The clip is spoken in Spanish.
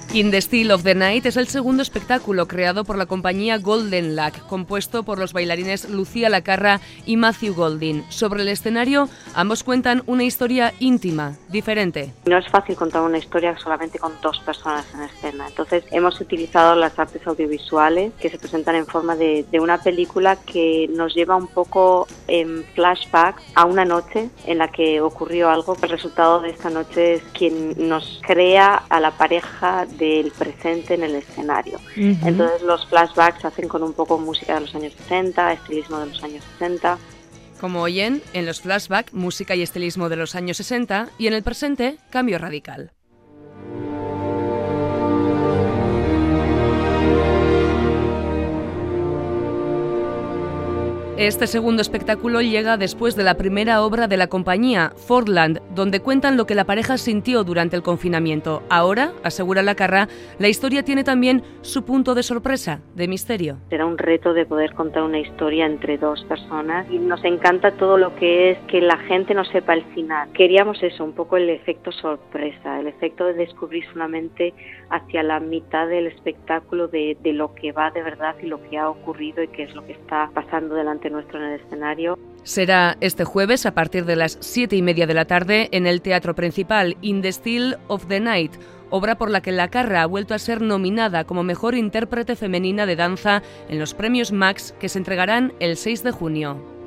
In the Still of the Night es el segundo espectáculo creado por la compañía Golden Luck, compuesto por los bailarines Lucía Lacarra y Matthew Golding. Sobre el escenario, ambos cuentan una historia íntima, diferente. No es fácil contar una historia solamente con dos personas en escena, entonces hemos utilizado las artes audiovisuales que se presentan en forma de una película que nos lleva un poco en flashback a una noche en la que ocurrió algo. El resultado de esta noche es quien nos crea a la pareja del presente en el escenario. Entonces los flashbacks se hacen con un poco música de los años 60, estilismo de los años 60. Como oyen, en los flashbacks, música y estilismo de los años 60 y en el presente, cambio radical. Este segundo espectáculo llega después de la primera obra de la compañía, Fordland, donde cuentan lo que la pareja sintió durante el confinamiento. Ahora, asegura Lacarra, la historia tiene también su punto de sorpresa, de misterio. Era un reto de poder contar una historia entre dos personas y nos encanta todo lo que es que la gente no sepa el final. Queríamos eso, un poco el efecto sorpresa, el efecto de descubrir solamente hacia la mitad del espectáculo de lo que va de verdad y lo que ha ocurrido y qué es lo que está pasando delante nuestro en el escenario. Será este jueves a partir de las 7:30 de la tarde en el Teatro Principal, In the Still of the Night, obra por la que Lacarra ha vuelto a ser nominada como mejor intérprete femenina de danza en los premios Max que se entregarán el 6 de junio.